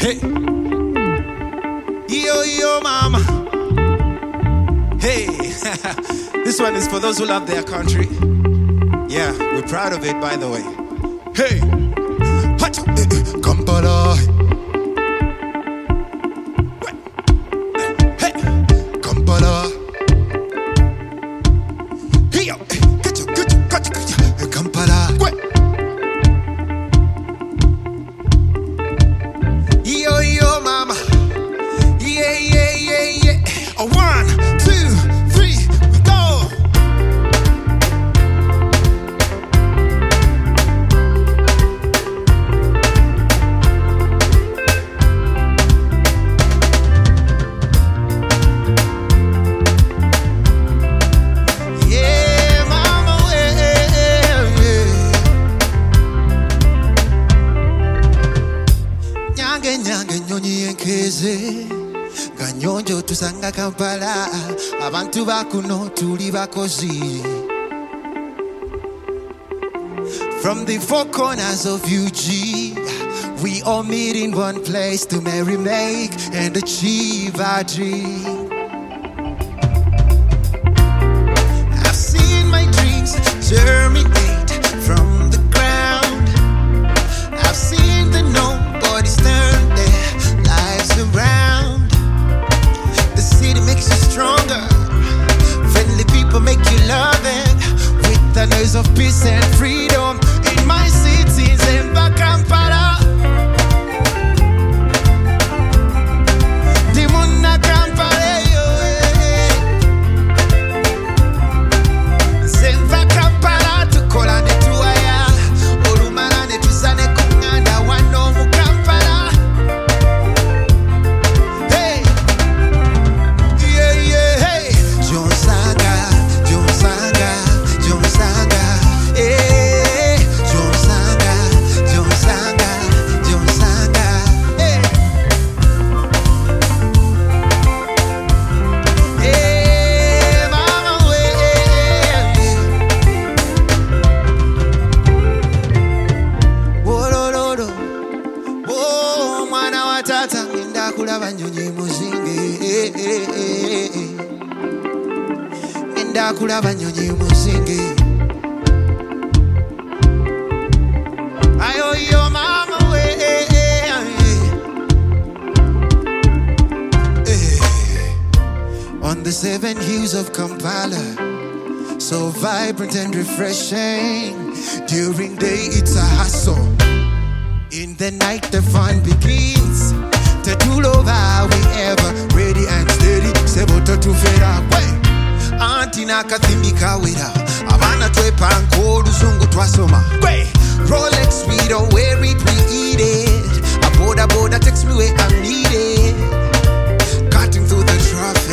Hey, yo, mama. Hey, this one is for those who love their country. Yeah, we're proud of it, by the way. Hey, Kampala. Hey, Kampala. Hey, yo, Kampala. Yo, mama. Yeah. 1, 2, 3, we go. Yeah, mama, yeah. Nyange nyonyi enkeze Ganyonjo tusanga Kampala abantu bakuno tuli bakozi. From the four corners of UG, we all meet in one place to marry, make and achieve our dream. I've seen my dreams germinate from the ground. I've seen that nobody's turned their lives around. Makes you stronger. Friendly people make you love it. With the noise of peace and freedom in my cities in Kampala. Dimuna Kampala, Zemva Kampala, tukola ne tuaya. Olumana ne tuzane kunganda wano mu Kampala. Kulaba nyonyi muzinge. Ayo yo mama we. On the 7 hills of Kampala, so vibrant and refreshing. During day it's a hustle. In the night the fun begins. Tetulova we ever ready and steady. Seboto tufera way. Antina kathimbi kawera abana twepanko luzungu twasoma kwe Rolex we don't wear it, we eat it. A border takes me where I'm needed. Cutting through the traffic